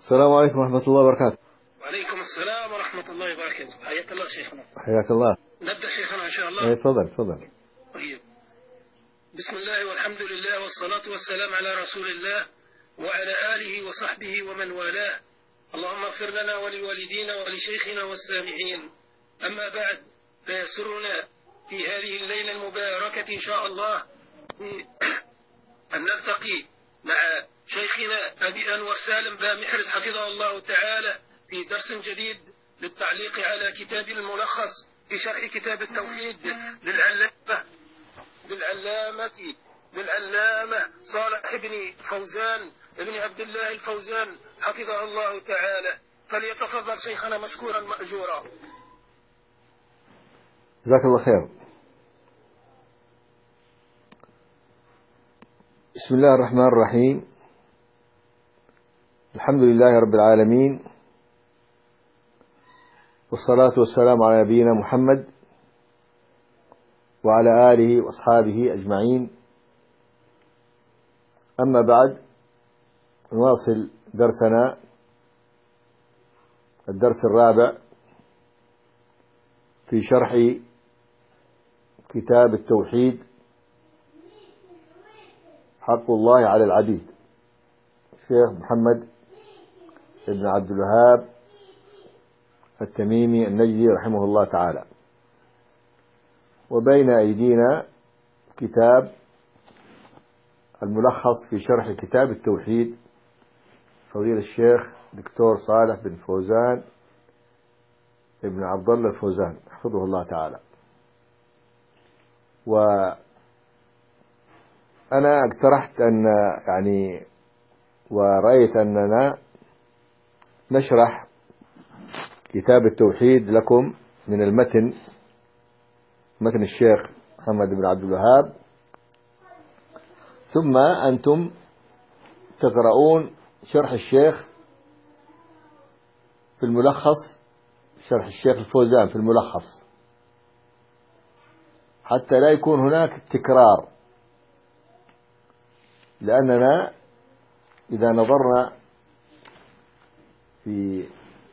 السلام عليكم ورحمة الله وبركاته. وعليكم السلام ورحمة الله وبركاته. حياك الله شيخنا. حياك الله. نبدأ شيخنا إن شاء الله. اي تفضل. طيب. بسم الله والحمد لله والصلاة والسلام على رسول الله وعلى آله وصحبه ومن والاه. اللهم اغفر لنا ولوالدينا ولشيخنا والسامعين. أما بعد، فيسرنا في هذه الليلة المباركة إن شاء الله أن نلتقي مع شيخنا أبي أنور سالم بامحرز حفظه الله تعالى في درس جديد للتعليق على كتاب الملخص في شرح كتاب التوحيد للعلامة صالح بن فوزان ابن عبد الله الفوزان حفظه الله تعالى. فليتفضل شيخنا مشكورا مأجورا. جزاك الله خير. بسم الله الرحمن الرحيم. الحمد لله رب العالمين، والصلاة والسلام على نبينا محمد وعلى آله وأصحابه أجمعين. أما بعد، نواصل درسنا الدرس الرابع في شرح كتاب التوحيد، حق الله على العبيد، الشيخ محمد بن عبد الوهاب التميمي النجدي رحمه الله تعالى. وبين أيدينا كتاب الملخص في شرح كتاب التوحيد، فضيلة الشيخ دكتور صالح بن فوزان ابن عبد الله الفوزان حفظه الله تعالى. وأنا اقترحت أن ورأيت أننا نشرح كتاب التوحيد لكم من المتن، متن الشيخ محمد بن عبد الوهاب، ثم أنتم تقرؤون شرح الشيخ في الملخص، شرح الشيخ الفوزان في الملخص، حتى لا يكون هناك تكرار. لأننا إذا نظرنا في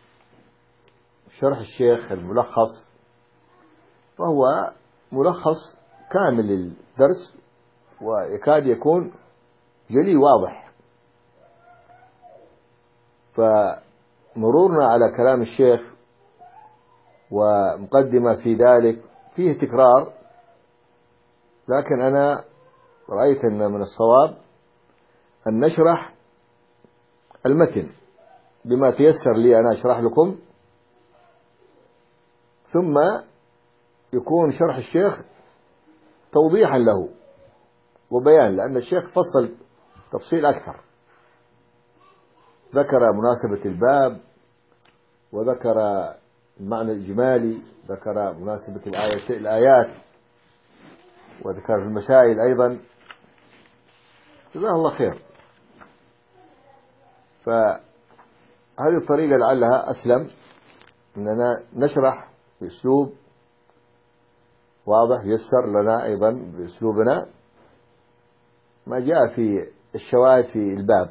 شرح الشيخ الملخص فهو ملخص كامل للدرس، ويكاد يكون جلي واضح. فمرورنا على كلام الشيخ ومقدمة في ذلك فيه تكرار، لكن أنا رأيت أن من الصواب أن نشرح المتن بما تيسر لي أنا أشرح لكم، ثم يكون شرح الشيخ توضيحا له وبيان، لأن الشيخ فصل تفصيل أكثر، ذكر مناسبة الباب، وذكر المعنى الإجمالي، ذكر مناسبة الآيات، وذكر في المسائل أيضا. جزاه الله خير. فهذه الطريقة لعلها أسلم، أننا نشرح بأسلوب واضح يسر لنا أيضا بأسلوبنا ما جاء في الشواهد في الباب،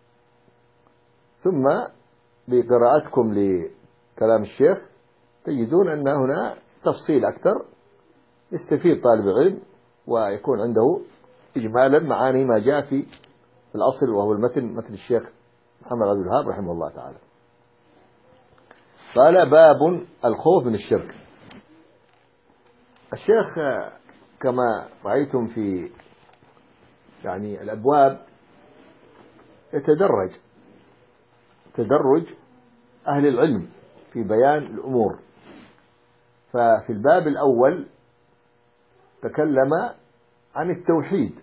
ثم بقراءتكم لكلام الشيخ تجدون أن هنا تفصيل أكثر، يستفيد طالب العلم ويكون عنده إجمالا معاني ما جاء في الأصل، وهو متن الشيخ محمد عبد الوهاب رحمه الله تعالى. قال: باب الخوف من الشرك. الشيخ كما رأيتم في الأبواب يتدرج تدرج أهل العلم في بيان الأمور. ففي الباب الأول تكلم عن التوحيد،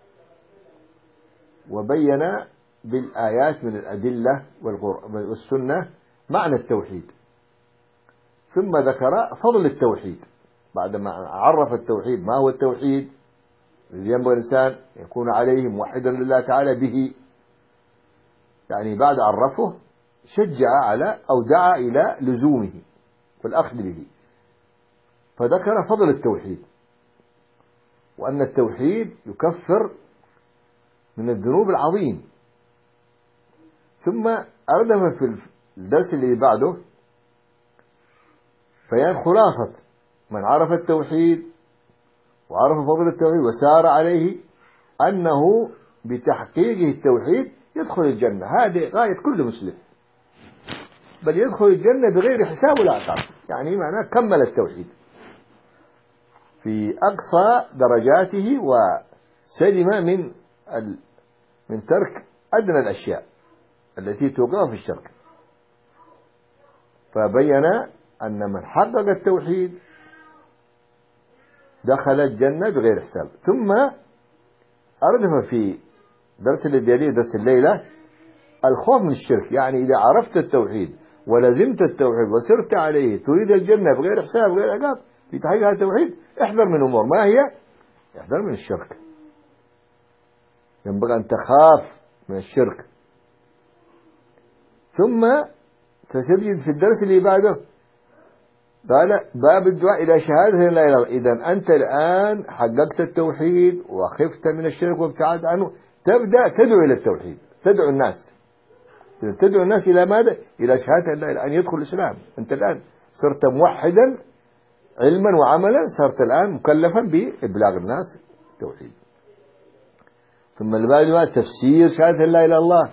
وبين بالآيات من الأدلة والسنة معنى التوحيد، ثم ذكر فضل التوحيد بعدما عرف التوحيد ما هو التوحيد الذي ينبغي الإنسان يكون عليه موحدا لله تعالى به. بعد عرفه شجع على أو دعا إلى لزومه والأخذ به، فذكر فضل التوحيد، وأن التوحيد يكفر من الذنوب العظيم. ثم أردف في الدرس اللي بعده بيان خلاصة من عرف التوحيد وعرف فضل التوحيد وسار عليه أنه بتحقيقه التوحيد يدخل الجنة. هذه غاية كل مسلم، بل يدخل الجنة بغير حساب ولا عقاب، يعني معناه كمل التوحيد في أقصى درجاته وسلم من ترك أدنى الأشياء التي توقع في الشرك. فبين أن من حقق التوحيد دخل الجنة بغير حساب. ثم أردف في درس الليلة درس الليلة الخوف من الشرك، يعني إذا عرفت التوحيد ولزمت التوحيد وسرت عليه تريد الجنة بغير حساب بغير عقاب في تحقيق هذا التوحيد، احذر من أمور. ما هي؟ احذر من الشرك. ينبغي أن تخاف من الشرك. ثم ستجد في الدرس اللي بعده قال باب الدعاء إلى شهادة لا إله إلا الله. إذا أنت الآن حققت التوحيد وخفت من الشرك وابتعدت عنه، تبدأ تدعو إلى التوحيد، تدعو الناس. تدعو الناس إلى ماذا؟ إلى شهادة لا إله، أن يدخل الإسلام. أنت الآن صرت موحدا علما وعملا، صرت الآن مكلفا بإبلاغ الناس التوحيد. ثم الباب تفسير شهادة لا إله إلا الله،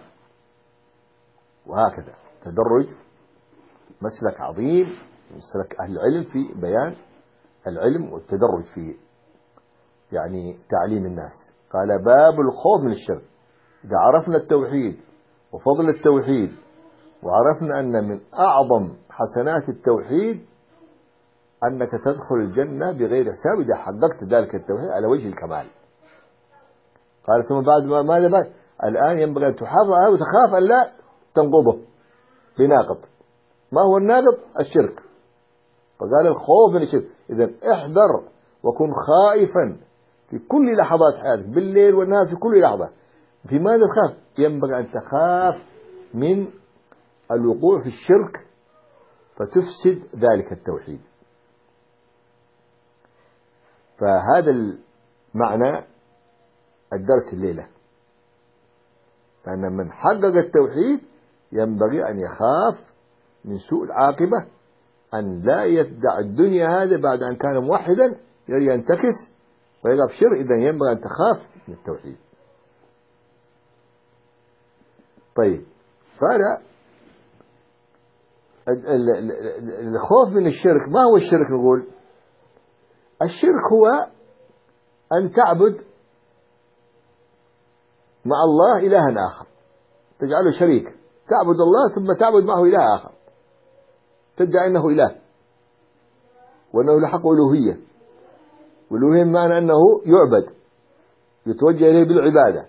وهكذا تدرج. مسلك عظيم، مسلك أهل العلم في بيان العلم والتدرج في يعني تعليم الناس. قال باب الخوف من الشرك. إذا عرفنا التوحيد وفضل التوحيد وعرفنا أن من أعظم حسنات التوحيد أنك تدخل الجنة بغير حساب إذا حققت ذلك التوحيد على وجه الكمال. قال ثم بعد ماذا بعد؟ الآن ينبغي أن تحافظ وتخاف أن لا تنقضه بناقض. ما هو الناقض؟ الشرك. فقال الخوف من الشرك. إذا احذر وكن خائفا في كل لحظات حياتك، بالليل والنهار، في كل لحظة. في ماذا تخاف؟ ينبغي أن تخاف من الوقوع في الشرك فتفسد ذلك التوحيد. فهذا المعنى الدرس الليلة، أن من حقق التوحيد ينبغي أن يخاف من سوء العاقبة، أن لا يدع الدنيا هذا بعد أن كان موحدا ينتكس ويقع في الشرك. إذا ينبغي أن تخاف من التوحيد. طيب، قال الخوف من الشرك. ما هو الشرك؟ نقول الشرك هو أن تعبد مع الله إلها آخر، تجعله شريك، تعبد الله ثم تعبد معه إله آخر، تدعي أنه إله وأنه لحق ألوهية. والألوهية معنى أنه يعبد، يتوجه إليه بالعبادة،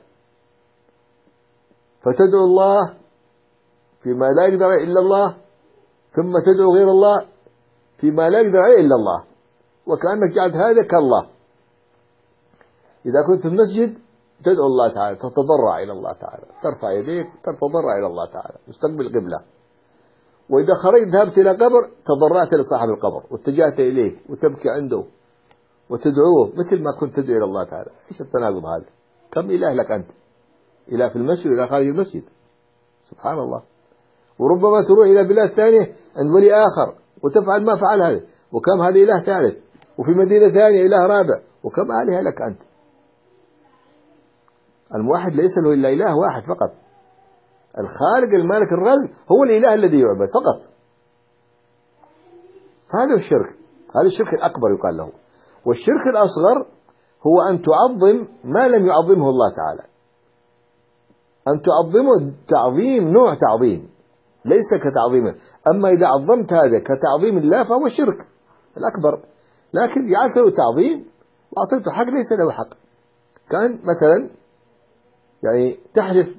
فتدعو الله فيما لا يقدر إلا الله، ثم تدعو غير الله فيما لا يقدر إلا الله، وكأنك جعلت هذا كالله. إذا كنت في المسجد تدعو الله تعالى، تتضرع إلى الله تعالى، ترفع يديك تتضرع إلى الله تعالى مستقبل قبلة. وإذا خرجت ذهبت إلى قبر تضرعت لصاحب القبر واتجهت إليه وتبكي عنده وتدعوه مثل ما كنت تدعو إلى الله تعالى. إيش التناقض هذا؟ كم إله لك أنت؟ إله في المسجد وإله خارج المسجد، سبحان الله. وربما تروح إلى بلاد ثانية عند ولي آخر وتفعل ما فعل هذا، وكم هذا إله ثالث، وفي مدينة ثانية إله رابع، وكم آلهة لك أنت. الموحد ليس له إلا إله واحد فقط، الخالق المالك الرازق هو الإله الذي يعبد فقط. فهذا الشرك، هذا الشرك الأكبر يقال له. والشرك الأصغر هو أن تعظم ما لم يعظمه الله تعالى، أن تعظمه تعظيم نوع تعظيم ليس كتعظيمه. أما إذا عظمت هذا كتعظيم الله فهو الشرك الأكبر، لكن جعلت له تعظيم وأعطيته حق ليس له حق. كان مثلا يعني تحلف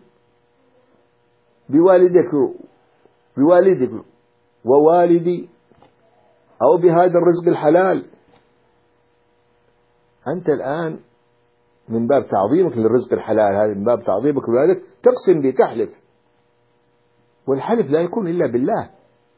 بوالدك ووالدي أو بهذا الرزق الحلال، أنت الآن من باب تعظيمك للرزق الحلال، هذا من باب تعظيمك لوالدك تقسم به، تحلف، والحلف لا يكون إلا بالله.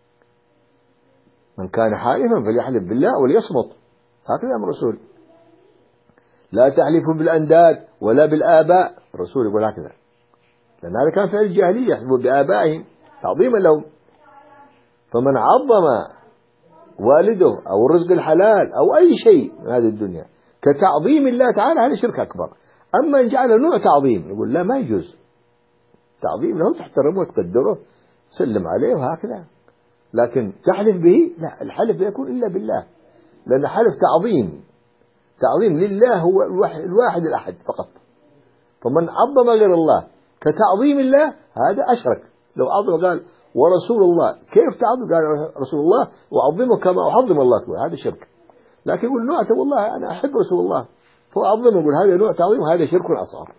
من كان حالفا فليحلف بالله وليصمت، هكذا أمر الرسول. لا تحلفوا بالأنداد ولا بالآباء، الرسول يقول هكذا، لأن هذا كان فعل الجاهلية، يحلفوا بآبائهم تعظيما لهم. فمن عظم والده أو الرزق الحلال أو أي شيء من هذه الدنيا كتعظيم الله تعالى، هذا شرك أكبر. أما إن جعل نوع تعظيم يقول لا، ما يجوز تعظيم له، تحترمه وتقدره، سلم عليه وهكذا. لكن تحلف به لا، الحلف لا يكون إلا بالله، لأن حلف تعظيم لله هو الواحد الأحد فقط. فمن عظم غير الله كتعظيم الله هذا أشرك. لو عظم قال ورسول الله، كيف تعظم؟ قال رسول الله وعظمه كما أعظم الله، تقول هذا شرك. لكن يقول نوع والله أنا أحب رسول الله فأعظمه، يقول هذا نوع تعظيم، هذا شرك أصغر.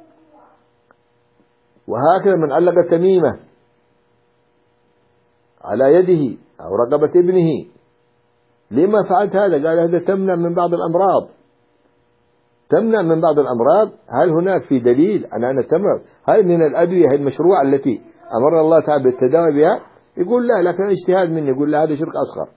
وهكذا من علق التميمة على يده أو رقبة ابنه، لما فعلت هذا؟ قال هذا تمنع من بعض الأمراض. تمنع من بعض الأمراض، هل هناك في دليل أن تمنع؟ هل من الأدوية المشروعة التي أمر الله تعالى بالتداوي بها؟ يقول لا، لكن اجتهاد مني. يقول لا، هذا شرك أصغر.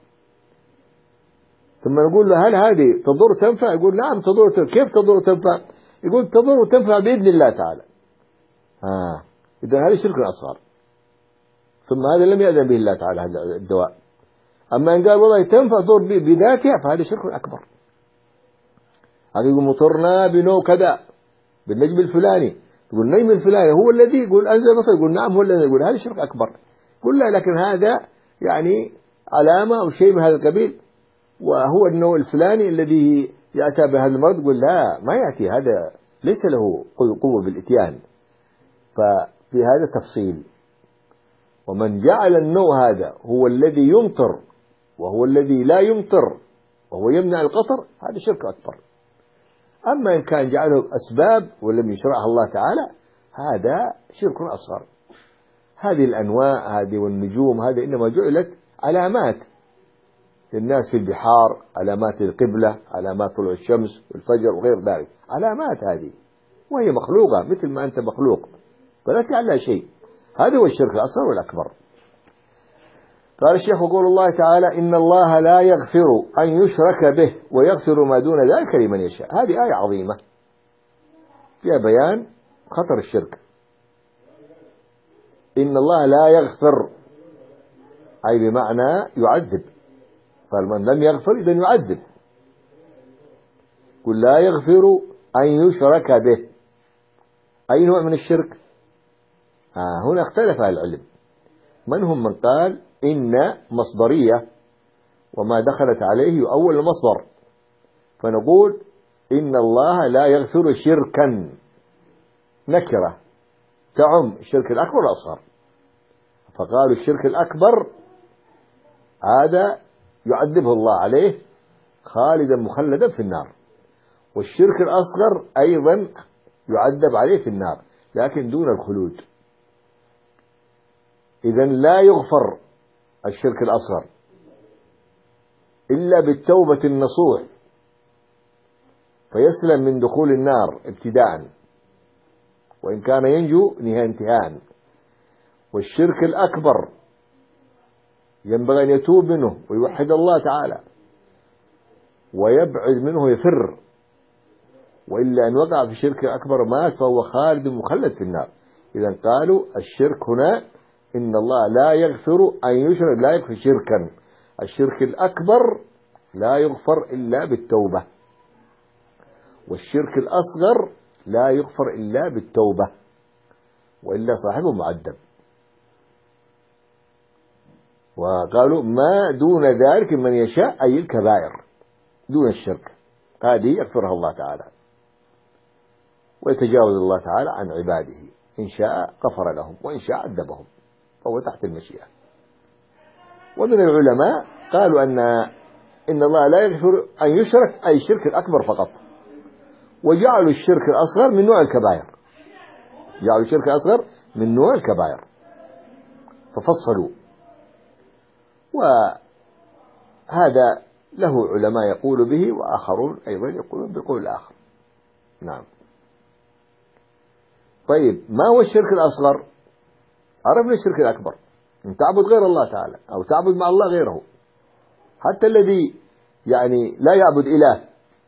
ثم نقول له هل هذه تضر تنفع؟ يقول نعم تضر. كيف تضر تنفع؟ يقول تضر وتنفع بإذن الله تعالى. إذا هذا شرك أصغر. ثم هذا لم يأذن به الله تعالى هذا الدواء. أما إن قال والله تنفع تضر بذاتها فهذا شرك أكبر. هذا يقول مطرنا بنوع كذا بالنجم الفلاني، يقول النجم الفلاني هو الذي يقول أنزل مطر، يقول نعم هو الذي، يقول هذا شرك أكبر. يقول لا، لكن هذا يعني علامة أو شيء من هذا القبيل، وهو النوع الفلاني الذي يأتى بهذا المرض. يقول لا، ما يأتي، هذا ليس له قوة بالإتيان. ففي هذا تفصيل. ومن جعل النوع هذا هو الذي يمطر وهو الذي لا يمطر وهو يمنع القطر، هذا شرك أكبر. أما إن كان جعله أسباب ولم يشرعها الله تعالى هذا شرك أصغر. هذه الأنواع هذه والنجوم هذه إنما جعلت علامات للناس في البحار، علامات القبلة، علامات طلوع الشمس والفجر وغير ذلك، علامات هذه، وهي مخلوقة مثل ما أنت مخلوق، فلا تعلى شيء. هذا هو الشرك الأصغر والأكبر. قال الشيخ وقول الله تعالى إن الله لا يغفر أن يشرك به ويغفر ما دون ذلك لمن يشاء. هذه آية عظيمة فيها بيان خطر الشرك. إن الله لا يغفر أي بمعنى يعذب، فمن لم يغفر إذن يعذب. قل لا يغفر أن يشرك به، أي نوع من الشرك؟ هنا اختلف أهل العلم. من قال إن مصدرية وما دخلت عليه يؤول المصدر، فنقول إن الله لا يغفر شركا، نكرة تعم الشرك الأكبر والأصغر. فقالوا الشرك الأكبر هذا يعذبه الله عليه خالدا مخلدا في النار، والشرك الأصغر أيضا يعذب عليه في النار لكن دون الخلود. إذن لا يغفر الشرك الأصغر إلا بالتوبة النصوح فيسلم من دخول النار ابتداء، وإن كان ينجو نهاية انتهاء. والشرك الأكبر ينبغي أن يتوب منه ويوحد الله تعالى ويبعد منه يفر، وإلا أن وقع في الشرك الأكبر مات فهو خالد مخلد في النار. إذن قالوا الشرك هنا إن الله لا يغفر أن يشرك، لا يغفر شركا. الشرك الأكبر لا يغفر إلا بالتوبة، والشرك الأصغر لا يغفر إلا بالتوبة، وإلا صاحبه معذب. وقالوا ما دون ذلك من يشاء أي الكبائر دون الشرك، هذه يغفرها الله تعالى ويتجاوز الله تعالى عن عباده، إن شاء غفر لهم وإن شاء عذبهم، فهو تحت المشيئة. ومن العلماء قالوا إن الله لا يغفر أن يشرك أي الشرك الأكبر فقط، وجعلوا الشرك الأصغر من نوع الكبائر، جعلوا الشرك الأصغر من نوع الكبائر ففصلوا. وهذا له علماء يقول به وآخرون أيضا يقولون بقول الآخر. نعم. طيب ما هو الشرك الأصغر؟ عرفنا الشرك الأكبر أن تعبد غير الله تعالى أو تعبد مع الله غيره، حتى الذي يعني لا يعبد إله،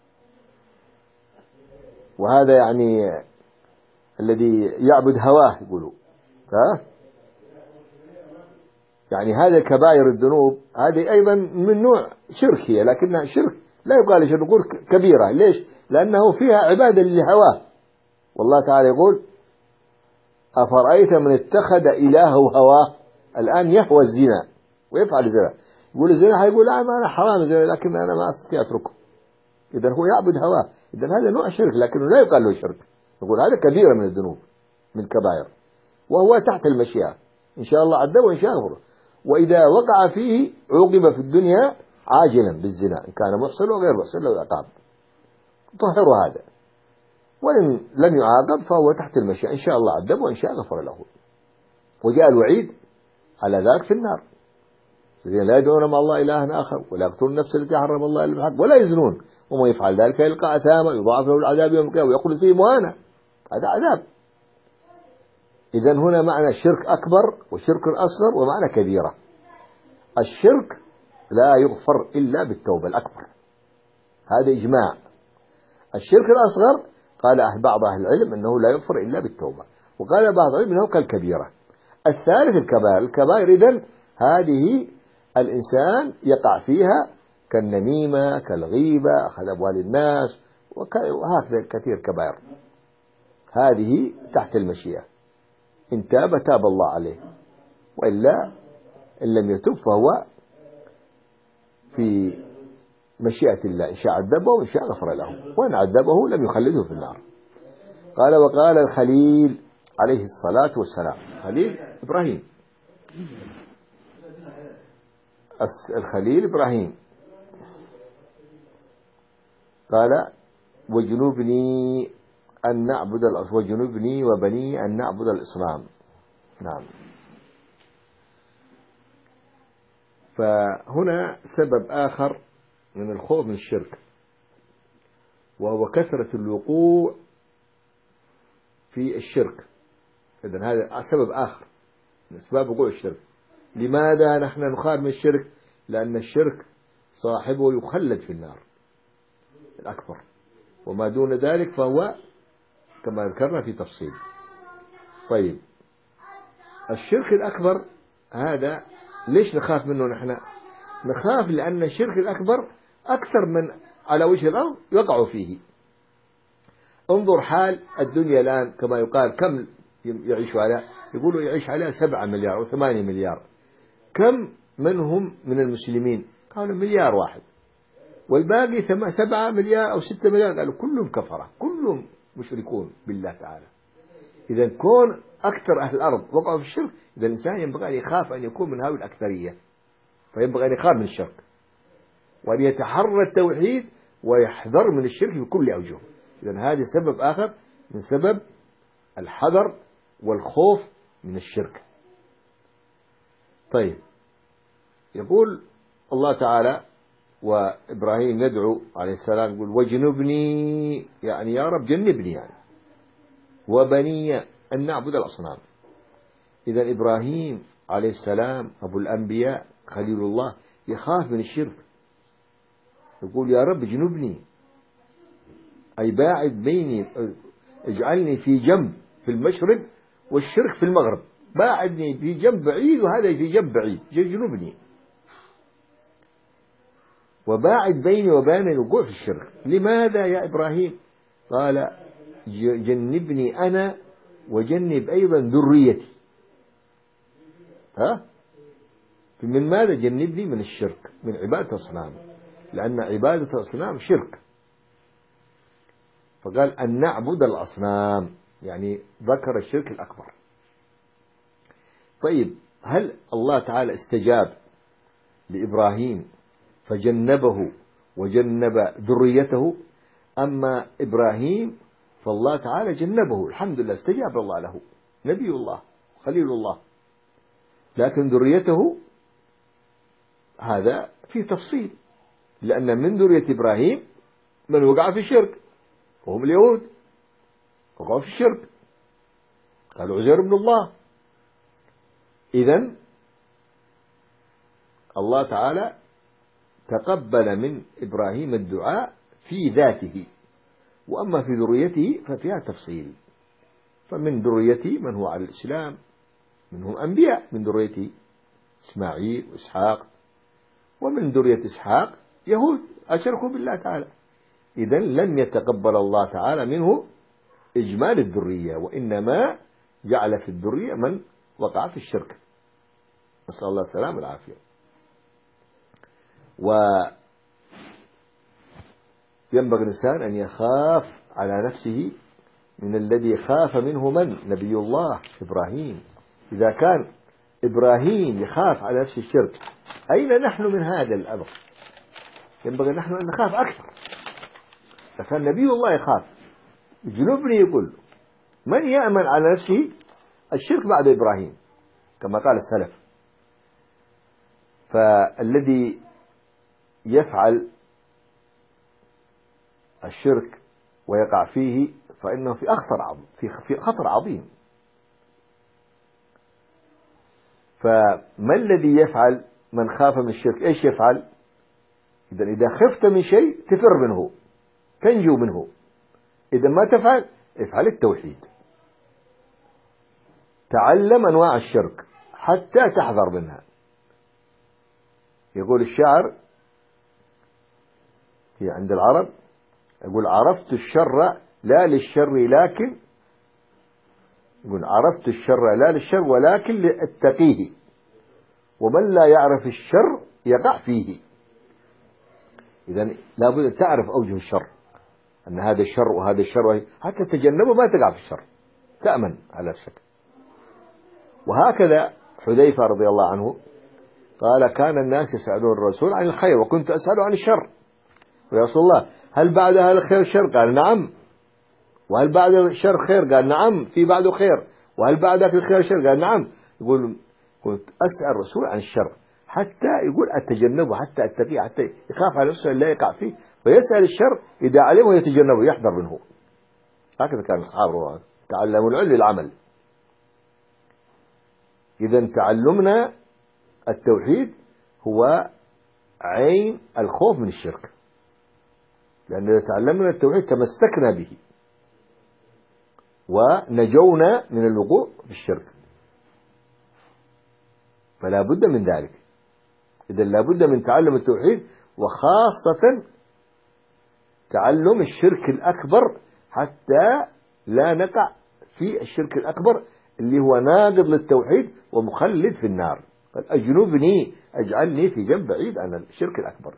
وهذا يعني الذي يعبد هواه يقولوا يعني هذا كبائر الذنوب هذه أيضا من نوع شرك هي، لكنها شرك لا يقال شرك، نقول كبيرة. ليش؟ لأنه فيها عبادة لهواه. والله تعالى يقول أفرأيت من اتخذ إلهه هواه، الآن يهوى الزنا ويفعل الزنا، يقول الزنا هيقول لا ما أنا حرام الزنا لكن أنا ما أستطيع أتركه، إذا هو يعبد هواه، إذا هذا نوع شرك لكنه لا يقال له شرك، يقول هذا كبيرة من الذنوب من كبائر، وهو تحت المشيئة، إن شاء الله عذبه وإن شاء غفر. وإذا وقع فيه عوقب في الدنيا عاجلا بالزنا، إن كان محصن وغير محصن له عقاب طهر هذا، وإن لم يعاقب فهو تحت المشيئة، إن شاء الله عذبه وإن شاء غفر له. وجاء الوعيد على ذلك في النار، الذين لا يدعون مع الله إلها آخر ولا يقتلون النفس التي حرم الله إلا بالحق ولا يزنون ومن يفعل ذلك يلقى أثاما يضاعف له العذاب يوم القيامة ويخلد فيه مهانا، هذا عذاب. إذن هنا معنى شرك أكبر وشرك أصغر ومعنى كبيرة. الشرك لا يغفر إلا بالتوبة الأكبر، هذا إجماع. الشرك الأصغر قال بعض أهل العلم أنه لا يغفر إلا بالتوبة، وقال بعض العلم أنه كالكبيرة. الثالث الكبائر إذن هذه الإنسان يقع فيها كالنميمة كالغيبة أخذ أموال الناس وهكذا كثير كبائر، هذه تحت المشيئة، إن تاب تاب الله عليه، وإلا إن لم يتب فهو في مشيئة الله، إن شاء عذبه وإن شاء غفر له، وإن عذبه لم يخلده في النار. قال وقال الخليل عليه الصلاة والسلام، خليل إبراهيم، الخليل إبراهيم قال وجنوبني أن نعبد وجنوبني وبني أن نعبد الأصنام. نعم. فهنا سبب آخر من الخوف من الشرك، وهو كثرة الوقوع في الشرك. إذن هذا سبب آخر من أسباب وقوع الشرك. لماذا نحن نخاف من الشرك؟ لأن الشرك صاحبه يخلد في النار الأكبر، وما دون ذلك فهو كما ذكرنا في تفصيل. طيب الشرك الأكبر هذا ليش نخاف منه نحن؟ نخاف لأن الشرك الأكبر أكثر من على وجه الأرض يقع فيه. انظر حال الدنيا الآن كما يقال كم يعيش على، يقولوا يعيش على 7 مليار أو 8 مليار، كم منهم من المسلمين؟ قالوا 1 مليار واحد، والباقي 7 مليار أو 6 مليار قالوا كلهم كفرة كلهم مشركون بالله تعالى. إذا كون أكثر أهل الأرض وقعوا في الشرك، إذا الإنسان ينبغي أن يخاف أن يكون من هؤلاء الأكثرية، فينبغي أن يخاف من الشرك وأن يتحرى التوحيد ويحذر من الشرك بكل أوجهه. إذا هذا سبب آخر من سبب الحذر والخوف من الشرك. طيب يقول الله تعالى وإبراهيم يدعو عليه السلام يقول وجنبني، يعني يا رب جنبني، يعني وبني أن نعبد الأصنام. إذا إبراهيم عليه السلام أبو الأنبياء خليل الله يخاف من الشرك، يقول يا رب جنبني، أي باعد بيني، اجعلني في جنب في المشرق والشرك في المغرب، باعدني في جنب بعيد وهذا في جنب بعيد، جنبني وباعد بيني وبين الوقوع في الشرك. لماذا يا إبراهيم؟ قال جنبني أنا وجنب أيضا ذريتي. من ماذا جنبني؟ من الشرك، من عبادة الأصنام، لأن عبادة الأصنام شرك. فقال أن نعبد الأصنام، يعني ذكر الشرك الأكبر. طيب هل الله تعالى استجاب لإبراهيم فجنبه وجنب ذريته؟ أما إبراهيم فالله تعالى جنبه، الحمد لله استجاب الله له، نبي الله خليل الله، لكن ذريته هذا في تفصيل، لأن من ذرية إبراهيم من وقع في الشرك وهم اليهود، وقعوا في الشرك قالوا عزير ابن الله. إذن الله تعالى تقبل من إبراهيم الدعاء في ذاته، وأما في ذريته ففيها تفصيل، فمن ذريته من هو على الإسلام، منهم أنبياء من ذريته إسماعيل وإسحاق، ومن ذرية إسحاق يهود أشركوا بالله تعالى. إذن لم يتقبل الله تعالى منه إجمال الذرية، وإنما جعل في الذرية من وقع في الشرك، نسأل الله السلامة والعافية. وينبغي الإنسان أن يخاف على نفسه من الذي خاف منه من؟ نبي الله إبراهيم. إذا كان إبراهيم يخاف على نفسه الشرك، أين نحن من هذا الأمر؟ ينبغي نحن أن نخاف أكثر. فكان نبي الله يخاف جنوبني، يقول من يأمن على نفسه الشرك بعد إبراهيم كما قال السلف. فالذي يفعل الشرك ويقع فيه فإنه في خطر عظيم. فما الذي يفعل من خاف من الشرك؟ إيش يفعل؟ إذا خفت من شيء تفر منه، تنجو منه. إذا ما تفعل، افعل التوحيد، تعلم أنواع الشرك حتى تحذر منها. يقول الشاعر في عند العرب، يقول عرفت الشر لا للشر لكن، يقول عرفت الشر لا للشر ولكن لأتقيه، ومن لا يعرف الشر يقع فيه. إذا لابد تعرف أوجه الشر، أن هذا الشر وهذا الشر، حتى تتجنبه ما تقع في الشر، تأمن على نفسك. وهكذا حذيفة رضي الله عنه قال كان الناس يسألون الرسول عن الخير وكنت أسأله عن الشر، ويا رسول الله هل بعد هذا الخير شر؟ قال نعم. وهل بعد الشر خير؟ قال نعم، في بعده خير. وهل بعدك الخير شر؟ قال نعم. يقول كنت أسأل الرسول عن الشر حتى يقول أتجنبه، حتى أتقيه، حتى يخاف على نفسه لا يقع فيه، فيسأل الشر إذا علمه يتجنبه، يحذر منه. هكذا كان أصحابه تعلموا العلم للعمل. إذا تعلمنا التوحيد هو عين الخوف من الشرك، لأن إذا تعلمنا التوحيد تمسكنا به ونجونا من الوقوع في الشرك، فلا بد من ذلك. إذا لا بد من تعلم التوحيد، وخاصة تعلم الشرك الأكبر حتى لا نقع في الشرك الأكبر اللي هو ناقض للتوحيد ومخلد في النار. قال أجنبني، أجعلني في جنب بعيد عن الشرك الأكبر.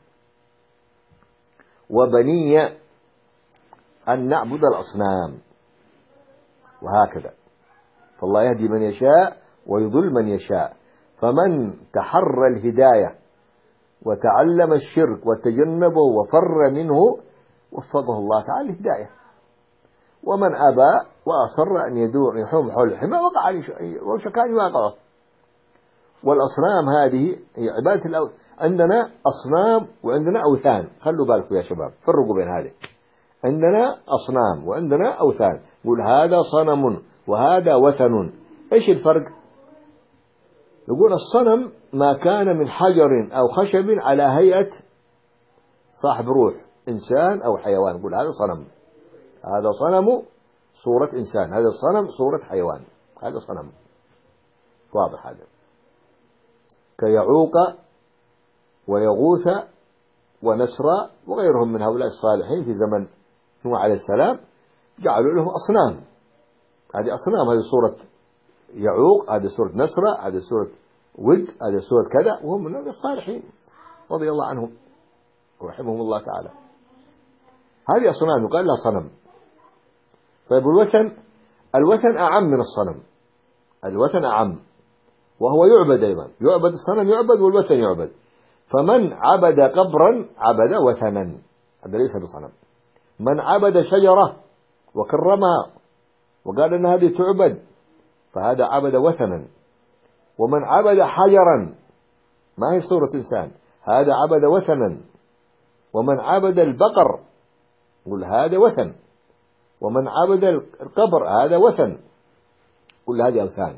وبني أن نعبد الأصنام، وهكذا. فالله يهدي من يشاء ويضل من يشاء، فمن تحرى الهداية وتعلم الشرك وتجنبه وفر منه وفقه الله تعالى الهداية. ومن أبى وأصر أن يحوم حول الحمى وقع وشكان يواقعه. والأصنام هذه هي عبادة عندنا أصنام وعندنا أوثان، خلوا بالكم يا شباب، فرقوا بين هذه. عندنا أصنام وعندنا أوثان. يقول هذا صنم وهذا وثن. إيش الفرق؟ يقول الصنم ما كان من حجر أو خشب على هيئة صاحب روح، إنسان أو حيوان، يقول هذا صنم. هذا صنم صورة إنسان، هذا الصنم صورة حيوان، هذا صنم. واضح هذا. كيعوق ويغوث ونسرا وغيرهم من هؤلاء الصالحين في زمن نوح عليه السلام، جعلوا لهم أصنام. هذه أصنام، هذه صورة يعوق، هذه صورة نسرا، هذه صورة ود، هذه صورة كذا، وهم من الصالحين رضي الله عنهم ورحمهم الله تعالى. هذه أصنام يقال لها صنم. طيب الوثن أعم من الصنم. الوثن أعم، وهو يعبد أيضا، يعبد الصنم يعبد والوثن يعبد. فمن عبد قبرا عبد وثنا، هذا ليس بصنم. من عبد شجرة وكرمها وقال أن هذه تعبد فهذا عبد وثنا. ومن عبد حجرا ما هي صورة إنسان، هذا عبد وثنا. ومن عبد البقر قل هذا وثن. ومن عبد القبر هذا وثن، كل هذه أوثان.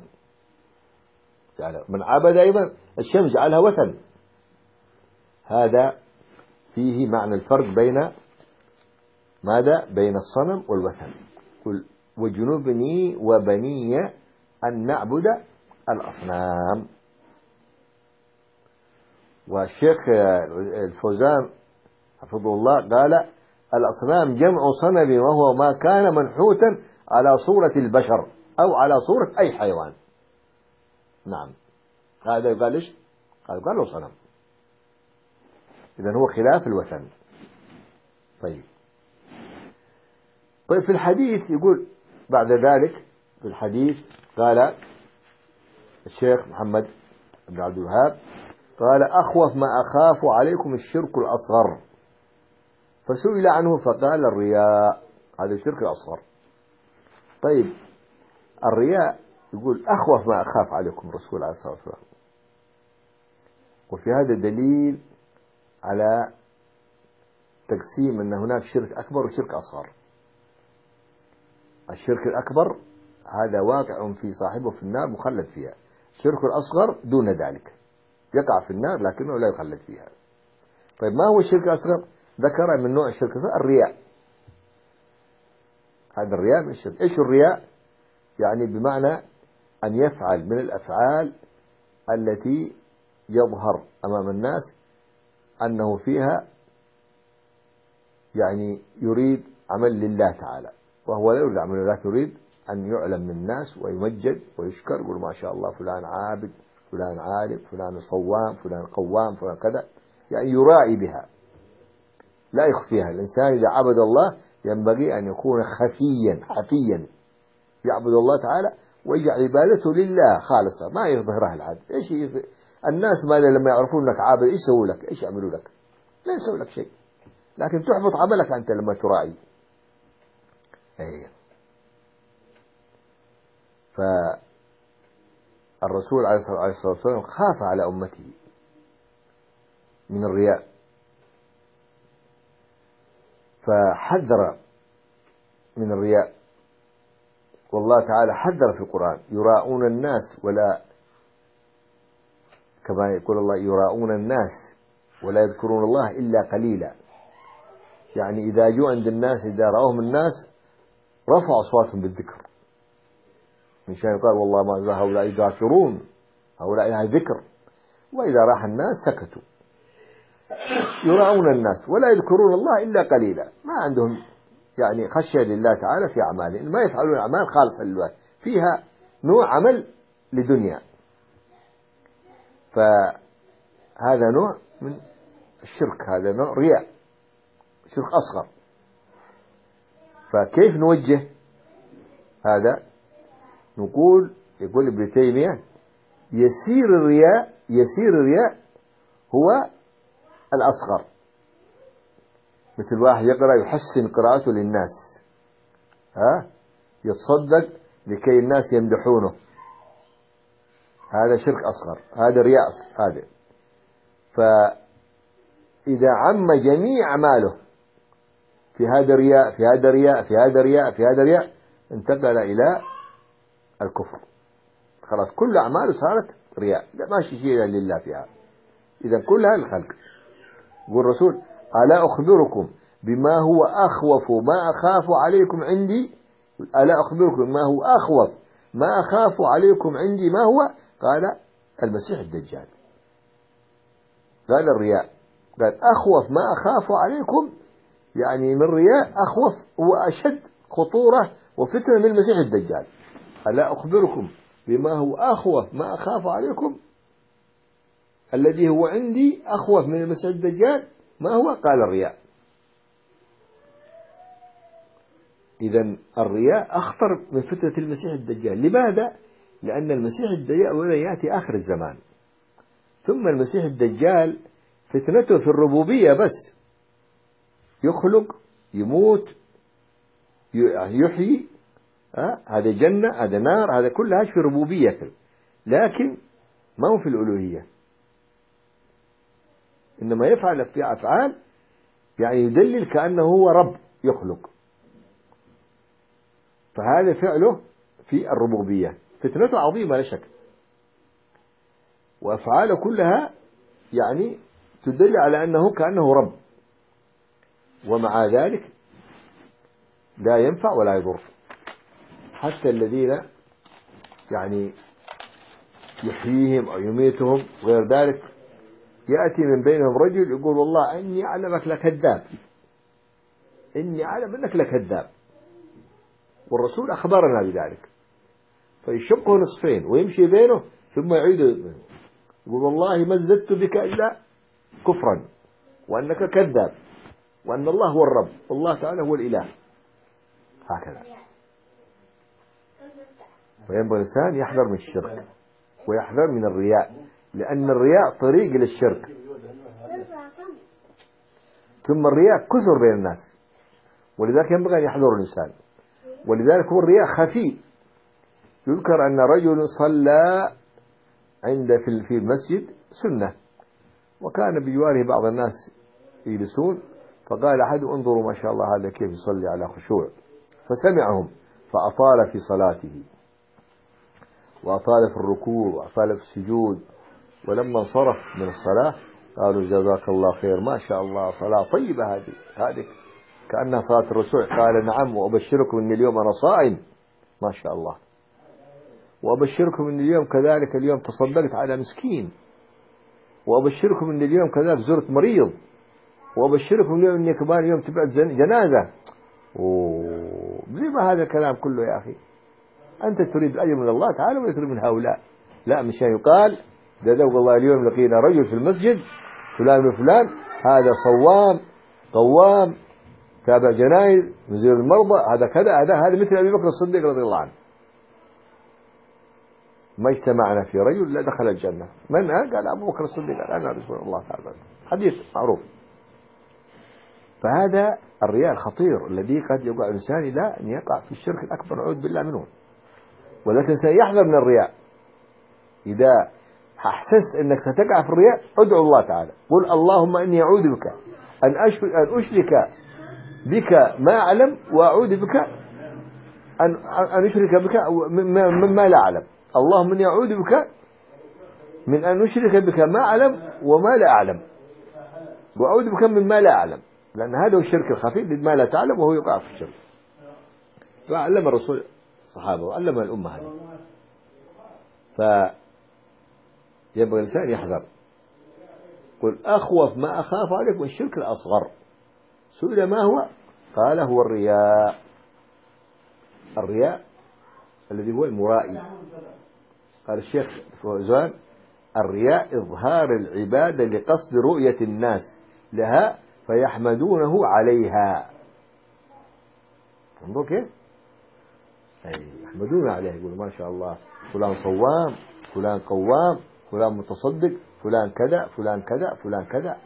من عبد أيضا الشمس جعلها وثن. هذا فيه معنى الفرق بين ماذا؟ بين الصنم والوثن. قل وجنبني وبني أن نعبد الأصنام. والشيخ الفوزان حفظه الله قال الأصنام جمع صنم وهو ما كان منحوتا على صورة البشر أو على صورة أي حيوان. نعم، هذا يقال إيش؟ قال له صنم. إذن هو خلاف الوثن. طيب في الحديث يقول بعد ذلك، في الحديث قال الشيخ محمد بن عبد الوهاب قال أخوف ما أخاف عليكم الشرك الأصغر، فسئل عنه فقال الرياء، هذا الشرك الأصغر. طيب الرياء يقول أخوف ما أخاف عليكم الرسول عليه الصلاة والسلام، وفي هذا دليل على تقسيم أن هناك شرك أكبر وشرك أصغر. الشرك الأكبر هذا واقع في صاحبه في النار مخلد فيها، الشرك الأصغر دون ذلك يقع في النار لكنه لا يخلد فيها. طيب ما هو الشرك الأصغر؟ ذكر من نوع الشرك الأصغر الرياء. هذا الرياء من الشرك. إيش الرياء؟ يعني بمعنى أن يفعل من الأفعال التي يظهر أمام الناس أنه فيها يعني يريد عمل لله تعالى، وهو لا يريد عمل لله، يريد أن يعلم من الناس ويمجد ويشكر، يقول ما شاء الله فلان عابد، فلان عالم، فلان صوام، فلان قوام، فلان كذا، يعني يراعي بها لا يخفيها. الإنسان إذا عبد الله ينبغي أن يكون خفيا يعبد الله تعالى ويجعل عبادته لله خالصة، ما يظهرها العبد. إيش الناس ما لما يعرفون أنك عابد إيش يسووا لك؟ إيش يعملوا لك؟ لا يسووا لك شيء، لكن تحبط عملك أنت لما تراعي. فالرسول عليه الصلاة والسلام خاف على أمته من الرياء، فحذر من الرياء. والله تعالى حذر في القرآن: يراءون الناس ولا، كما يقول الله يراءون الناس ولا يذكرون الله إلا قليلا. يعني إذا جوا عند الناس، إذا رأوهم الناس رفعوا أصواتهم بالذكر، من شان قال والله ما هؤلاء ذاكرون، هؤلاء ذكر. وإذا راح الناس سكتوا. يراءون الناس ولا يذكرون الله إلا قليلا، ما عندهم يعني خشية لله تعالى في أعمالهم، ما يفعلون أعمال خالصة لله، فيها نوع عمل لدنيا. فهذا نوع من الشرك، هذا نوع رياء، شرك أصغر. فكيف نوجه هذا؟ يقول ابن تيمية يسير الرياء هو الأصغر، مثل واحد يقرأ يحسن قراءته للناس، يتصدق لكي الناس يمدحونه، هذا شرك أصغر، هذا رياء هذا. فإذا عم جميع أعماله في هذا رياء في هذا رياء في هذا رياء في هذا رياء، انتقل إلى الكفر، خلاص كل أعماله صارت رياء، لا ماشي شيء لله فيها. إذا كلها الخلق. يقول الرسول: ألا أخبركم بما هو أخوف ما أخاف عليكم عندي؟ ألا أخبركم ما هو أخوف ما أخاف عليكم عندي؟ ما هو؟ قال المسيح الدجال. قال الرياء، قال أخوف ما أخاف عليكم، يعني من الرياء أخوف وأشد خطورة وفتنة من المسيح الدجال. ألا أخبركم بما هو أخوف ما أخاف عليكم، الذي هو عندي أخوف من المسيح الدجال، ما هو؟ قال الرياء. إذن الرياء أخطر من فتنة المسيح الدجال. لماذا؟ لأن المسيح الدجال أولا يأتي آخر الزمان، ثم المسيح الدجال فتنته في الربوبية بس، يخلق، يموت، يحيي، هذا جنة، هذا نار، هذا كلها في ربوبية، لكن ما هو في الألوهية. إنما يفعل في أفعال يعني يدلل كأنه هو رب يخلق، فهذا فعله في الربوبية، فتنته عظيمة لا شك، وأفعاله كلها يعني تدل على أنه كأنه رب، ومع ذلك لا ينفع ولا يضر. حتى الذين يعني يحييهم أو يميتهم غير ذلك يأتي من بينهم رجل يقول والله إني أعلمك لكذاب، إني أعلم أنك لكذاب، والرسول أخبرنا بذلك، فيشقه نصفين ويمشي بينه ثم يعيده، يقول والله ما ازددت بك إلا كفرا وأنك كذاب وأن الله هو الرب والله تعالى هو الإله، هكذا. فينبغي الإنسان يحذر من الشرك ويحذر من الرياء، لأن الرياء طريق للشرك، ثم الرياء كثر بين الناس، ولذلك ينبغي أن يحذر الإنسان. ولذلك هو الرياء خفي. يذكر أن رجل صلى في المسجد سنة، وكان بجواره بعض الناس يجلسون، فقال أحد انظروا ما شاء الله هذا كيف يصلي على خشوع، فسمعهم فأطال في صلاته وأطال في الركوع وأطال في السجود، ولما انصرف من الصلاة قالوا جزاك الله خير، ما شاء الله صلاة طيبة هذه كأنها صلاة الرسول. قال نعم، وأبشركم أن اليوم أنا صائم، ما شاء الله، وأبشركم أن اليوم كذلك اليوم تصدقت على مسكين، وأبشركم أن اليوم كذلك زرت مريض، وأبشركم اليوم أني كمان اليوم تبعت جنازة. لما هذا الكلام كله يا أخي؟ أنت تريد الأجر من الله تعالى ولا تريد من هؤلاء؟ لا، مشان يقال ده والله اليوم لقينا رجل في المسجد فلان من فلان، هذا صوام قوام تابع جنائز مزير المرضى، هذا كذا، هذا مثل أبي بكر الصديق رضي الله عنه. ما اجتمعنا في رجل لا دخل الجنة. من قال أبو بكر الصديق، قال أنا رسول الله تعالى، حديث معروف. فهذا الرياء الخطير الذي قد يقع الإنسان إلى أن يقع في الشرك الأكبر، نعوذ بالله منه. ولكن سيحذر من الرياء. إذا أحسست أنك ستقع في الرياء ادعو الله تعالى، قل اللهم إني أعوذ بك أن أشرك بك ما أعلم، وأعوذ بك أن أشرك بك مما لا أعلم. اللهم إني أعوذ بك من أن أشرك بك ما أعلم وما لا أعلم، وأعوذ بك مما لا أعلم، لأن هذا هو الشرك الخفي، ما لا تعلم وهو يقع في الشرك. فعلم الرسول الصحابة وعلم الأمة هذه. فيبغى الإنسان يحذر. قل أخوف ما أخاف عليكم الشرك الأصغر. سئل ما هو؟ قال هو الرياء. الرياء الذي هو المرائي. قال الشيخ فوزان الرياء إظهار العبادة لقصد رؤية الناس لها فيحمدونه عليها. انظروا كيف يحمدون عليها، يقولوا ما شاء الله فلان صوام، فلان قوام، فلان متصدق، فلان كذا فلان كذا فلان كذا.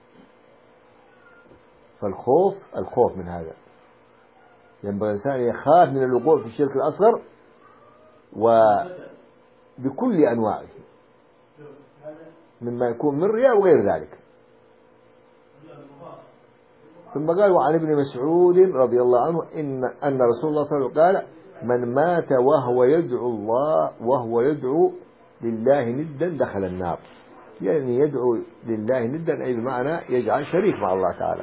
فالخوف من هذا. ينبغي الإنسان يخاف من الوقوع في الشرك الأصغر وبكل أنواعه مما يكون من رياء وغير ذلك. ثم قال وعن ابن مسعود رضي الله عنه أن رسول الله صلى الله عليه وسلم قال من مات وهو يدعو لله ندا دخل النار. يعني يدعو لله ندا أي بمعنى يجعل شريك مع الله تعالى.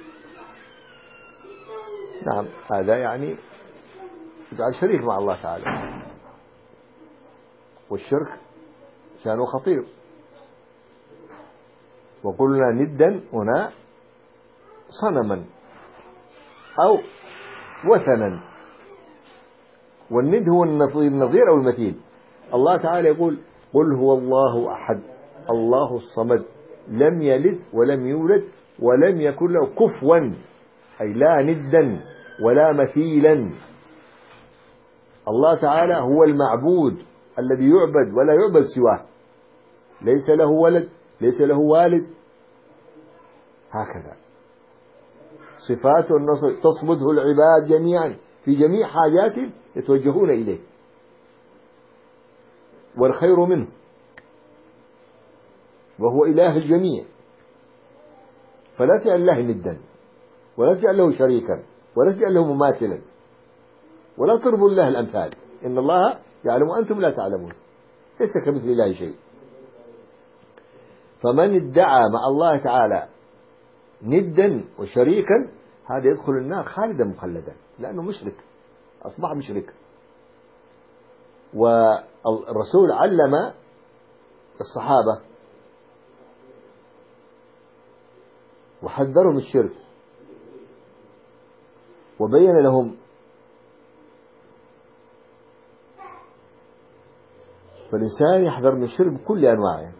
نعم، هذا يعني يجعل شريك مع الله تعالى، والشرك شأنه خطير. وقلنا ندا هنا صنما أو وثنا، والند هو النظير أو المثيل. الله تعالى يقول قل هو الله أحد الله الصمد لم يلد ولم يولد ولم يكن له كفوا، أي لا ندا ولا مثيلا. الله تعالى هو المعبود الذي يعبد ولا يعبد سواه، ليس له ولد ليس له والد، هكذا صفات النصر تصمده العباد جميعا في جميع حاجاتهم يتوجهون إليه، والخير منه، وهو إله الجميع. فلا تجعل الله ندا ولا تجعل له شريكا ولا تجعل له مماثلا ولا تضربوا الله الأمثال، إن الله يعلم وأنتم لا تعلمون، ليس كمثل الله شيء. فمن ادعى مع الله تعالى ندا وشريكا هذا يدخل النار خالدا مخلدا، لأنه مشرك، أصبح مشرك. والرسول علم الصحابة وحذرهم الشرك وبين لهم. فالإنسان يحذر من الشرك بكل أنواعه.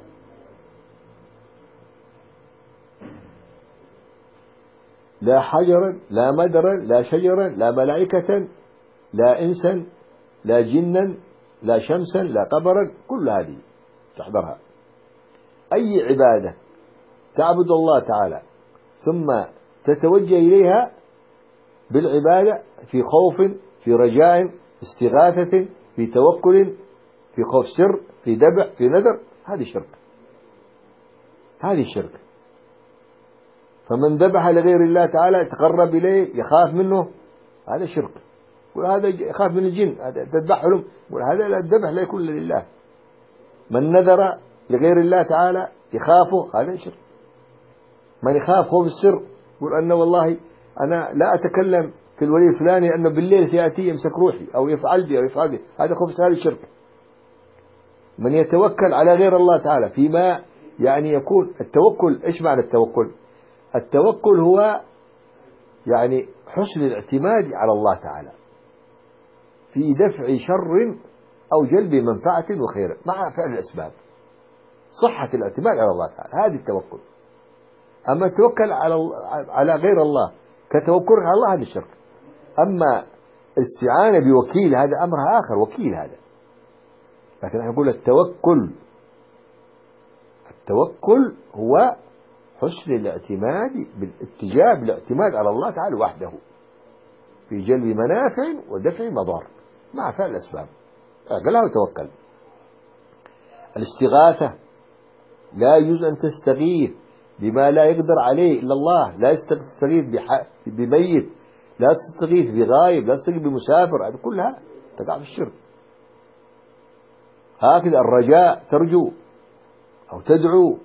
لا حجرا لا مدرا لا شجرا لا ملائكة لا إنسا لا جنا لا شمسا لا قمرا، كل هذه تحذرها. أي عبادة تعبد الله تعالى ثم تتوجه إليها بالعبادة في خوف، في رجاء، في استغاثة، في توكل، في خوف سر، في ذبح، في نذر، هذه شرك، هذه شرك. فمن ذبح لغير الله تعالى يتقرب إليه يخاف منه، هذا شرك. وهذا يخاف من الجن، هذا تذبح لهم، وهذا الذبح لا يكون لله. من نذر لغير الله تعالى يخافه، هذا شرك. من يخاف خوف السر يقول أنه والله أنا لا أتكلم في الولي الفلاني أنه بالليل سيأتي يمسك روحي أو يفعل بي أو يفعل بي، هذا خوف، هذا شرك. من يتوكل على غير الله تعالى فيما يعني يكون التوكل. إيش معنى التوكل؟ التوكل هو يعني حسن الاعتماد على الله تعالى في دفع شر أو جلب منفعة وخير مع فعل الأسباب. صحة الاعتماد على الله تعالى، هذه التوكل. أما التوكل على غير الله كتوكلك على الله، هذا الشرك. أما الاستعانة بوكيل هذا أمر آخر، وكيل هذا. لكن نقول التوكل هو حسن الاعتماد بالاتجاه بالاعتماد على الله تعالى وحده في جلب منافع ودفع مضار مع فعل الأسباب، أقلها وتوكل. الاستغاثة لا يجوز أن تستغيث بما لا يقدر عليه إلا الله، لا تستغيث بميت، لا تستغيث بغايب، لا تستغيث بمسافر، هذه كلها تقع في الشرك. هكذا الرجاء ترجو أو تدعو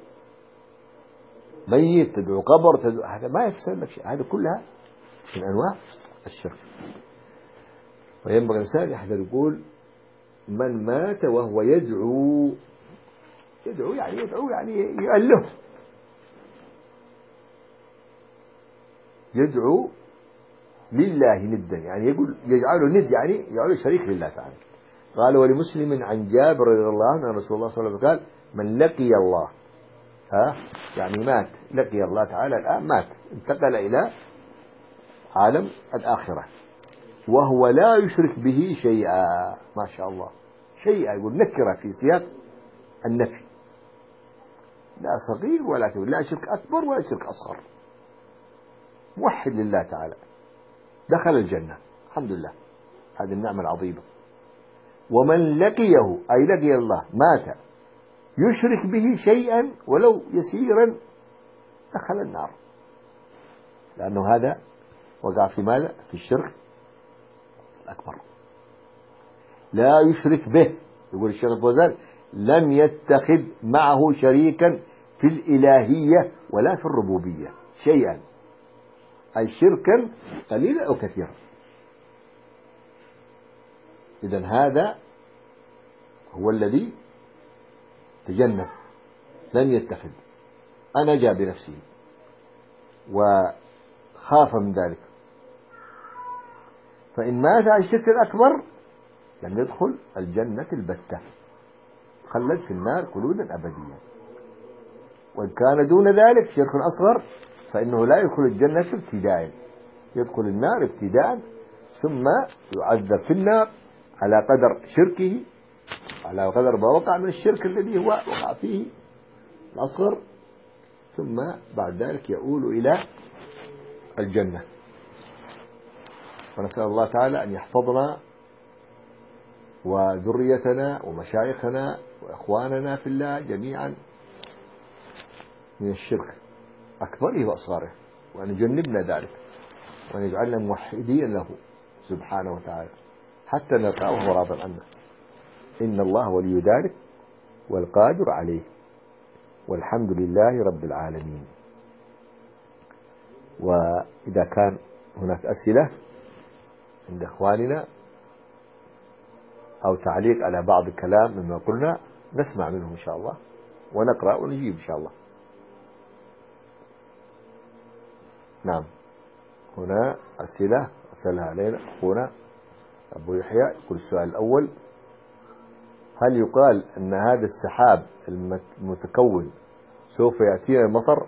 ميت، تدعو قبر، تدعو، هذا ما يفسر لك شيء، هذه كلها من أنواع الشرك. وينبغي الإنسان يحذر، يقول من مات وهو يدعو يعني يؤله، يدعو لله ندا، يعني يقول يجعله ند، يعني يجعله شريك لله تعالى. قال ولمسلم عن جابر رضي الله عنه أن رسول الله صلى الله عليه وسلم قال من لقي الله، يعني مات، لقي الله تعالى الآن، مات، انتقل إلى عالم الآخرة وهو لا يشرك به شيئا، ما شاء الله، شيئا، يقول نكرة في سياق النفي، لا صغير ولا كبير، لا شرك أكبر ولا شرك أصغر، موحد لله تعالى، دخل الجنة، الحمد لله، هذه النعمة العظيمة. ومن لقيه أي لقي الله مات يشرك به شيئا ولو يسيرا دخل النار، لأنه هذا وقع في ماذا؟ في الشرك الأكبر. لا يشرك به، يقول الشيخ الفوزان لم يتخذ معه شريكا في الإلهية ولا في الربوبية شيئا، أي شركا قليلا أو كثيرا. إذن هذا هو الذي تجنب، لم يتخذ، أنجى بنفسه وخاف من ذلك. فإن مات على الشرك الأكبر لم يدخل الجنة البتة، خلد في النار خلودا أبديا. وإن كان دون ذلك شرك أصغر فإنه لا يدخل الجنة ابتداء، يدخل النار ابتداء ثم يعذب في النار على قدر شركه، على قدر ما وقع من الشرك الذي هو وقع فيه الأصغر، ثم بعد ذلك يؤول إلى الجنة. ونسأل الله تعالى أن يحفظنا وذريتنا ومشايخنا وإخواننا في الله جميعا من الشرك أكبره وأصغره، وأن يجنبنا ذلك، وأن يجعلنا موحدين له سبحانه وتعالى حتى نلقاه وهو راض عنا. إن الله ولي ذلك والقادر عليه، والحمد لله رب العالمين. وإذا كان هناك أسئلة عند إخواننا أو تعليق على بعض الكلام مما قلنا نسمع منه إن شاء الله ونقرأ ونجيب إن شاء الله. نعم. هنا أسئلة أسألها علينا أخونا أبو يحيى. يقول السؤال الأول: هل يقال أن هذا السحاب المتكون سوف يأتينا المطر؟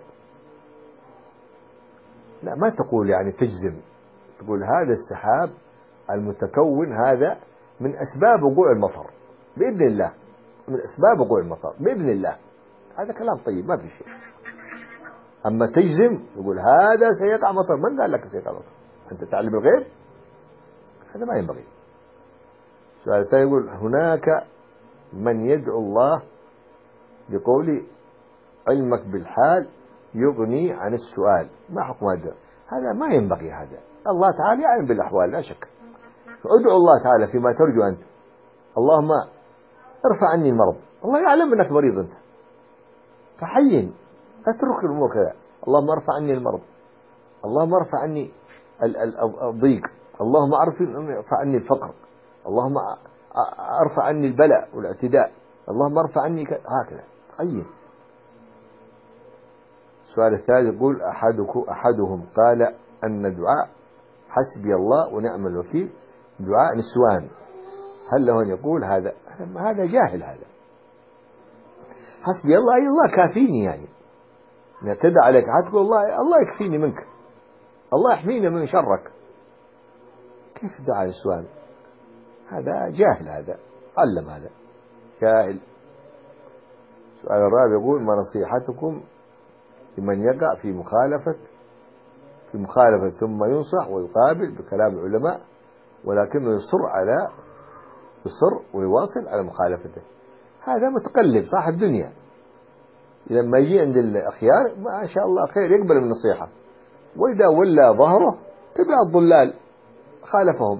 لا، ما تقول يعني تجزم، تقول هذا السحاب المتكون هذا من أسباب وقوع المطر بإذن الله، من أسباب وقوع المطر بإذن الله. هذا كلام طيب ما في شيء. أما تجزم تقول هذا سيقع مطر، من قال لك سيقع مطر؟ أنت تعلم الغيب؟ هذا ما ينبغي. السؤال الثاني يقول: هناك من يدعو الله بقول علمك بالحال يغني عن السؤال، ما حكم هذا؟ هذا ما ينبغي. هذا الله تعالى يعلم بالأحوال لا شك. فادعو الله تعالى فيما ترجو أنت. اللهم ارفع عني المرض، الله يعلم أنك مريض أنت، فحين اترك الأمور كذا. اللهم ارفع عني المرض، اللهم ارفع عني الضيق، اللهم ارفع عني الفقر، اللهم ارفع عني البلاء والاعتداء، اللهم ارفع عني هكذا. طيب. السؤال الثالث يقول: أحدهم قال أن دعاء حسبي الله ونعم الوكيل دعاء نسوان، هل له أن يقول هذا؟ هذا جاهل. هذا حسبي الله أي الله كافيني، يعني اعتدى عليك تقول الله يكفيني منك، الله يحميني من شرك. كيف دعاء نسوان؟ هذا جاهل، هذا علم، هذا جاهل. السؤال الرابع يقول: ما نصيحتكم لمن يقع في مخالفة ثم ينصح ويقابل بكلام العلماء ولكنه يصر ويواصل على مخالفته؟ هذا متقلب صاحب دنيا، لما يجي عند الأخيار ما شاء الله خير يقبل النصيحة، وإذا ولى ظهره تبع الضلال خالفهم،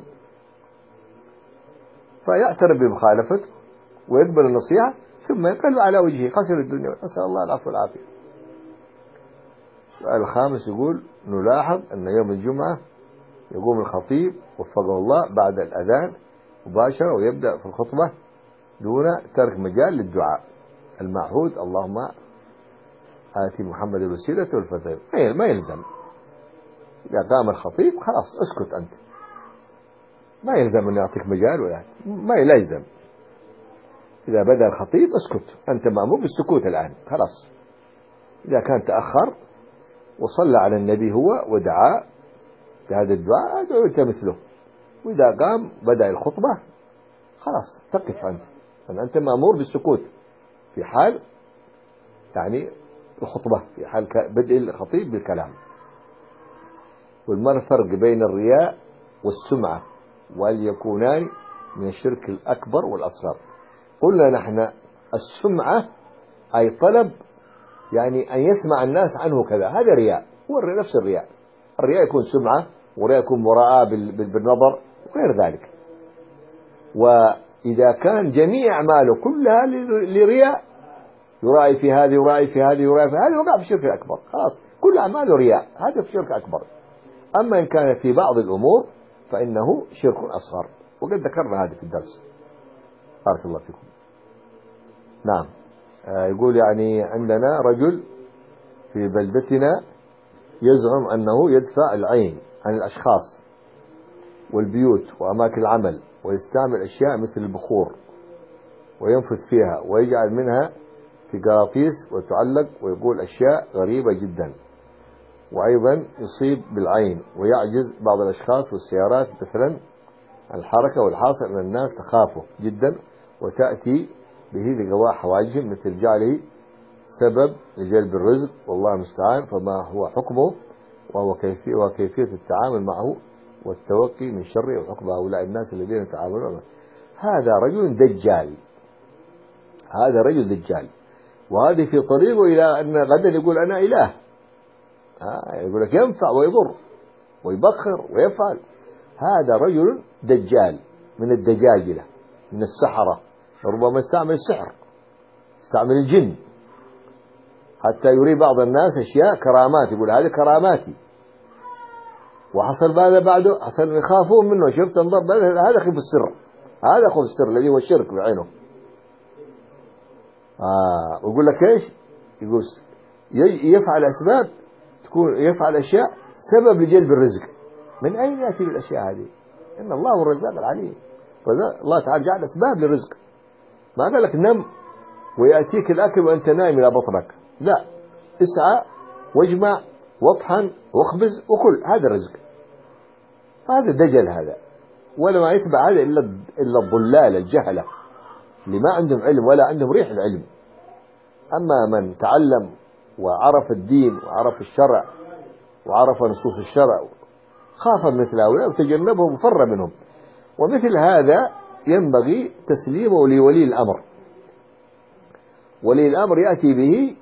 فيعترف بمخالفته ويقبل النصيحة ثم يقل على وجهه، خسر الدنيا، نسأل الله العفو والعافية. السؤال الخامس يقول: نلاحظ أن يوم الجمعة يقوم الخطيب وفقه الله بعد الأذان مباشرة ويبدأ في الخطبة دون ترك مجال للدعاء المعهود: اللهم آتي محمد الوسيلة والفضيلة. ما يلزم. إذا قام الخطيب خلاص اسكت أنت، ما يلزم أن يعطيك مجال ولا ما يلزم. إذا بدأ الخطيب اسكت، أنت مأمور بالسكوت الآن خلاص. إذا كان تأخر وصلى على النبي هو ودعا بهذا الدعاء ادعو أنت مثله، وإذا قام بدأ الخطبة خلاص تقف أنت مأمور بالسكوت في حال يعني الخطبة، في حال بدء الخطيب بالكلام. وما الفرق بين الرياء والسمعة وهل يكونان من الشرك الأكبر والأصغر؟ قلنا نحن السمعة أي طلب يعني أن يسمع الناس عنه كذا، هذا رياء، هو نفس الرياء. الرياء يكون سمعة ورياء يكون مراءة بالنظر وغير ذلك. وإذا كان جميع أعماله كلها لرياء، يرائي في هذه يرائي في هذه يرائي في هذه، وقع في الشرك الأكبر خلاص، كل أعماله رياء، هذا في الشرك الأكبر. أما إن كان في بعض الأمور فإنه شرك أصغر، وقد ذكرنا هذا في الدرس. بارك الله فيكم. نعم. يقول يعني عندنا رجل في بلدتنا يزعم أنه يدفع العين عن الأشخاص والبيوت وأماكن العمل، ويستعمل أشياء مثل البخور وينفث فيها ويجعل منها في قراطيس وتعلق، ويقول أشياء غريبة جدا. وأيضا يصيب بالعين ويعجز بعض الأشخاص والسيارات مثلا عن الحركة، والحاصل أن الناس تخافه جدا وتأتي به لقضاء حوائجهم، مثل جعله سبب لجلب الرزق، والله المستعان. فما هو حكمه وكيفية التعامل معه والتوقي من شره وحكم هؤلاء الناس الذين يتعاملون؟ هذا رجل دجال، هذا رجل دجال، وهذه في طريقه إلى أن غدا يقول أنا إله. يقول لك ينفع ويضر ويبخر ويفعل. هذا رجل دجال من الدجاجلة من السحرة، ربما استعمل السحر، استعمل الجن، حتى يري بعض الناس أشياء كرامات، يقول هذه كراماتي. وحصل هذا بعده حصل يخافون منه، شفت انظر هذا خف السر، هذا خف السر الذي هو الشرك بعينه. ويقول لك ايش؟ يقول يفعل أسباب يفعل أشياء سبب لجلب الرزق. من أين يأتي بالأشياء هذه؟ إن الله هو الرزاق العليم. الله تعالى جعل أسباب للرزق، ما قال لك نم ويأتيك الأكل وأنت نايم إلى بطنك، لا، اسعى واجمع واطحن واخبز وكل، هذا الرزق. هذا دجل هذا، ولا ما يتبع هذا إلا الضلال الجهلة اللي ما عندهم علم ولا عندهم ريح العلم. أما من تعلم وعرف الدين وعرف الشرع وعرف نصوص الشرع خاف مثل هؤلاء وتجنبهم وفر منهم. ومثل هذا ينبغي تسليمه لولي الأمر. ولي الأمر يأتي به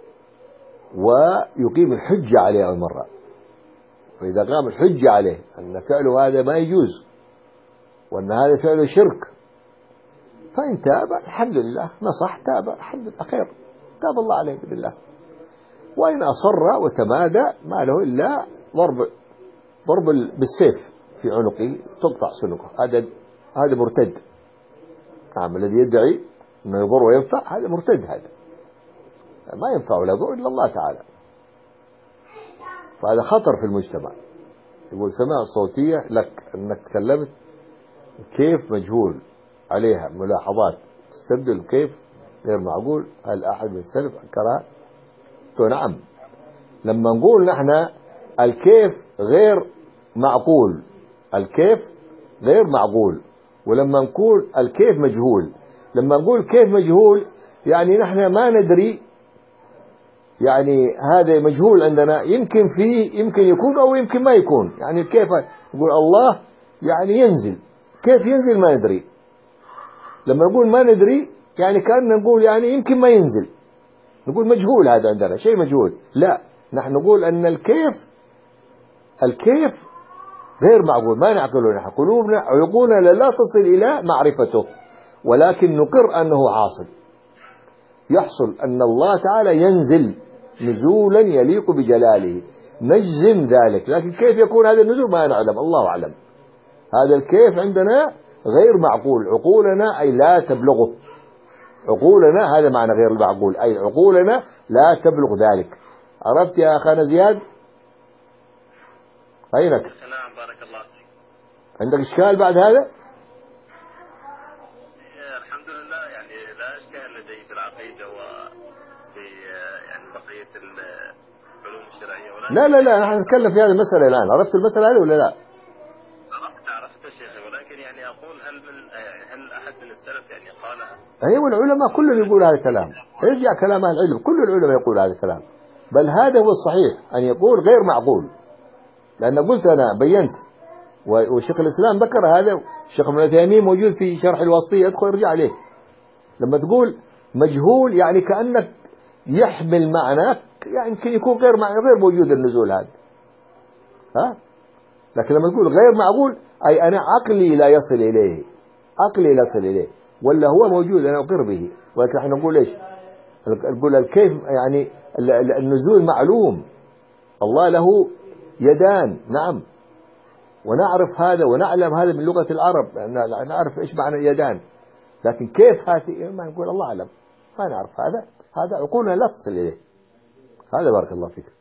ويقيم الحجة عليه أول مرة، فإذا قام الحجة عليه أن فعله هذا ما يجوز وأن هذا فعله شرك، فإن تاب الحمد لله، نصح تاب الحمد لله خير، تاب الله عليه بإذن الله. وإن أصر وتمادى ما له إلا ضرب بالسيف في عنقه تقطع سنقه، هذا مرتد. نعم، الذي يدعي أنه يضر وينفع هذا مرتد، هذا ما ينفع ولا يضر إلا الله تعالى. فهذا خطر في المجتمع. يقول سماع صوتية لك أنك تكلمت كيف مجهول عليها ملاحظات تستبدل كيف غير معقول، هل أحد من السلف أنكرها؟ نعم، لما نقول نحن الكيف غير معقول، الكيف غير معقول، ولما نقول الكيف مجهول، لما نقول كيف مجهول يعني نحن ما ندري، يعني هذا مجهول عندنا، يمكن فيه يمكن يكون أو يمكن ما يكون. يعني كيف نقول الله يعني ينزل، كيف ينزل ما ندري. لما نقول ما ندري يعني كأننا نقول يعني يمكن ما ينزل، نقول مجهول، هذا عندنا شيء مجهول. لا، نحن نقول أن الكيف غير معقول، ما نعقله نحن، قلوبنا عقولنا لا تصل إلى معرفته، ولكن نقر أنه حاصل، يحصل أن الله تعالى ينزل نزولا يليق بجلاله، نجزم ذلك. لكن كيف يكون هذا النزول ما نعلم، الله أعلم. هذا الكيف عندنا غير معقول، عقولنا أي لا تبلغه، عقولنا هذا معنى غير معقول، أي عقولنا لا تبلغ ذلك. عرفت يا أخانا زياد؟ أينك؟ نعم بارك الله فيك. عندك إشكال بعد هذا؟ الحمد لله، يعني لا إشكال لدي في العقيدة وفي يعني بقية العلوم الشرعية، ولا لا نحن نتكلم في هذه المسألة الآن. عرفت المسألة هذه ولا لا؟ عرفت يا شيخ، ولكن يعني أقول هل أحد من السلف يعني قالها؟ أيوة، العلماء كلهم يقول هذا الكلام، يرجع كلام أهل العلم، كل العلماء يقول هذا الكلام، بل هذا هو الصحيح أن يقول غير معقول. لأن قلت أنا بينت، وشيخ الإسلام ذكر هذا، الشيخ ابن عثيمين موجود في شرح الواسطية، ادخل ارجع عليه. لما تقول مجهول يعني كأنك يحمل معناك يعني يمكن يكون غير موجود النزول هذا، لكن لما تقول غير معقول أي أنا عقلي لا يصل إليه، عقلي لا يصل إليه، ولا هو موجود أنا أقر به. ولكن احنا نقول إيش؟ نقول الكيف يعني النزول معلوم، الله له يدان، نعم، ونعرف هذا ونعلم هذا من لغة العرب، نعرف إيش معنى يدان، لكن كيف هذه ما نقول الله أعلم، ما نعرف. هذا عقولنا لا تصل إليه. هذا بارك الله فيك.